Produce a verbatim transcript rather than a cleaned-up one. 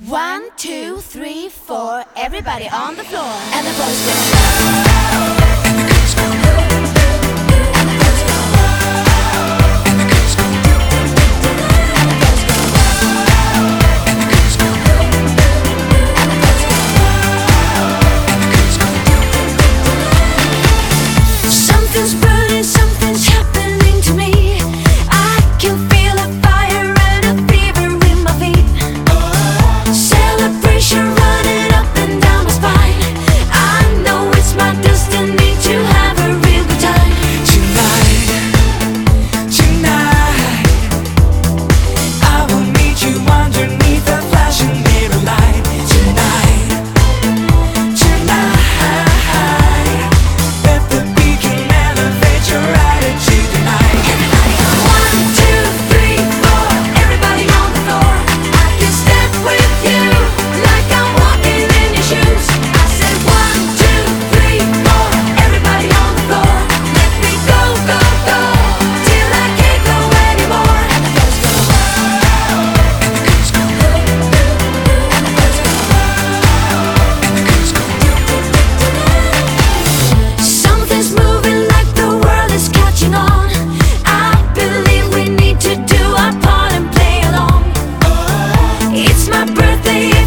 One, two, three, four. Everybody on the floor. And the boys go. And the girls go. And the girls go. And the girls go. And the girls go. And the girls go. And the girls go. Something's burning, something's happening to me. I can feel a fire and a fever in my feet. Celebration running up and down my spine. I know it's my destiny to have a real good time. Tonight, tonight, I will meet you underneath the flashing mirror light. Tonight, tonight, let the beacon elevate your attitude tonight. Everybody go. One, two, three, four. Everybody on the floor. I can step with you like I'm walking in your shoes. I said one, two, three, four. Everybody on the floor. Let me go, go, go till I can't go anymore. And the girls go. And the girls go. And the girls go. And the girls go. Something's moving like the world is catching on. I believe we need to do our part and play along. It's my birthday.